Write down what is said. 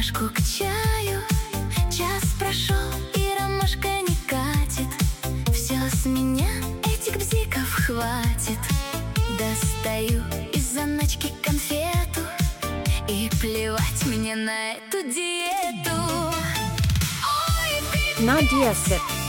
чашку к чаю. Час прошел, и ромашка не катит. Все с меня этих бзиков хватит. Достаю из заначки конфету, и плевать мне на эту диету. Ой, Nadia Sip.